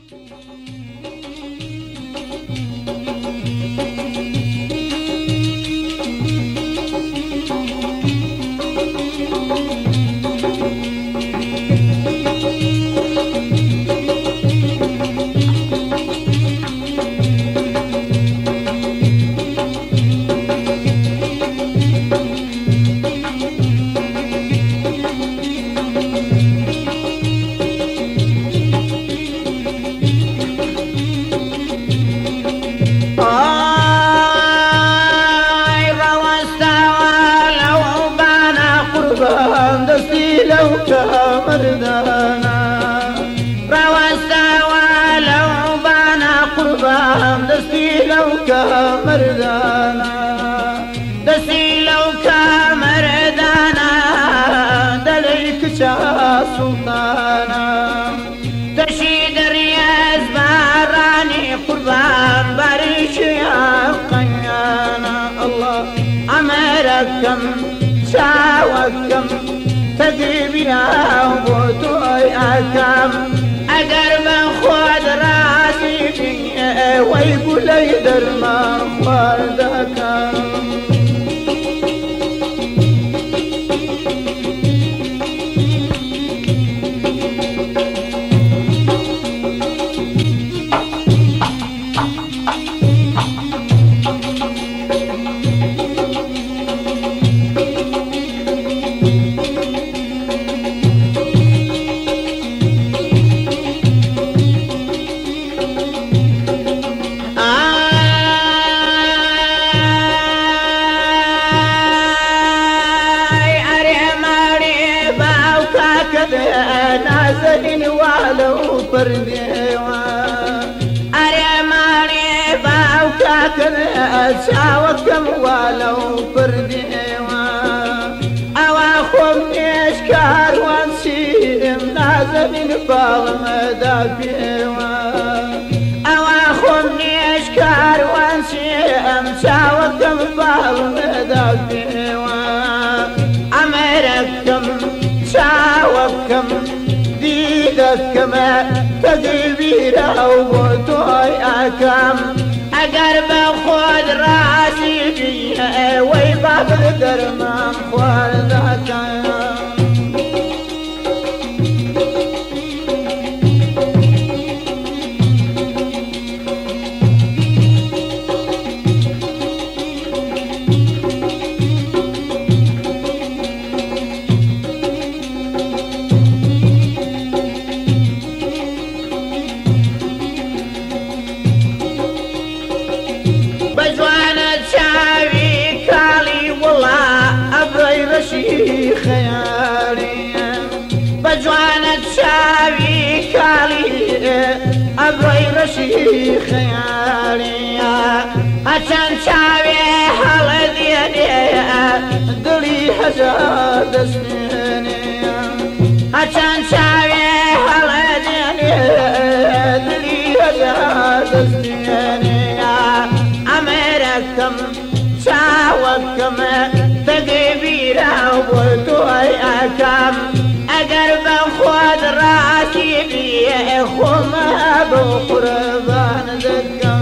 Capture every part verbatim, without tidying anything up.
مردانا روستا ولو بانا قربان دستي لو كمردانا دستي لو كمردانا دليك شا سلطانا تشيد الرياز باراني قربان بارش يا قيانا الله أمركم شاوكم تجيبنا وبوتوي أكام أدر من خود راسي فيه ويقول لي در ما خودك نازلين ولو فرديوان أريماني باوكاك أساوكم ولو فرديوان أواخم إشكار وانسيم نازلين بالمدافيوان أواخم إشكار وانسيم ساوكم بالمدافيوان أمركم شاوكم ديدكم تدبير وبوتوي أكم أقرب خود راسي فيه ويباب الدرمان خود خيالي بجوانة شاوي كالي أبوي رشي خيالي عشان شاوي هالذي دلي حجاد سنيني عشان شاوي هالذي دلي حجاد سنيني أمركم شاوكم تقبير وبوتوي أكم أقرب خود راسي بيه خما بقربان ذكم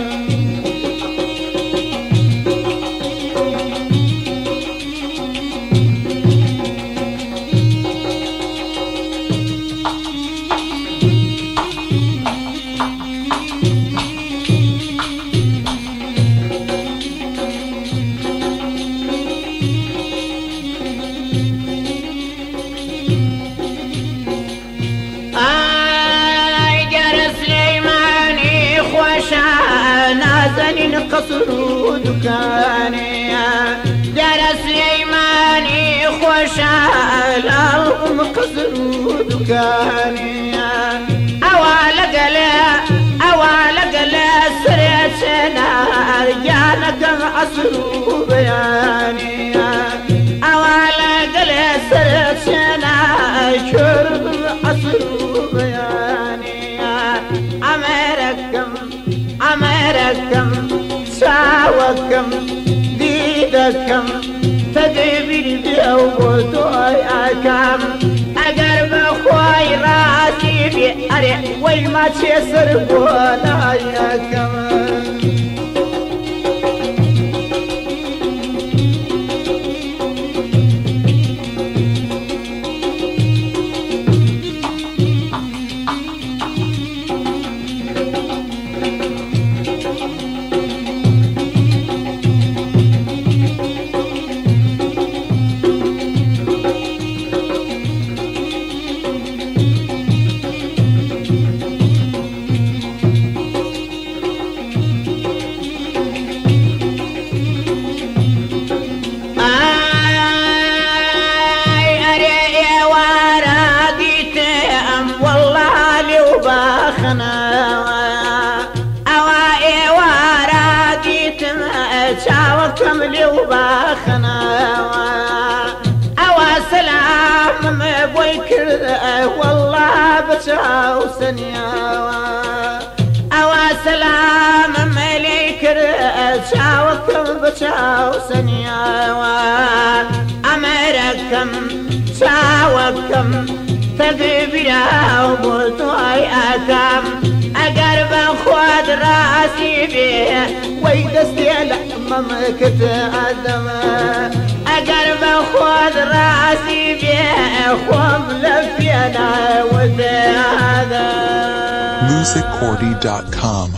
نازنين قصر دكاني دار سليماني خوشا لهم قصر دكاني أوالق لا أوالق لا سريتنا رجالك عصر بياني أوالق لا سريتنا شرب عصر بياني أمركم أمركم ساوكم ديدكم تدبير بأوبوتوي أكم أقرب خوي راسي بأري وي ما تيسر ولا يكمل أوائي وراقيت شاوكم لي وباخنا أوا سلام مبويكر والله بشاو سنيا أوا سلام مليكر شاوكم بشاو سنيا أمركم شاوكم تقبيرا وبوتوي أكام أقرب خود راسي بيه ويدستي لحمم كتقدم أقرب خود راسي بيه خوم لفينا وذي هذا music cordy dot com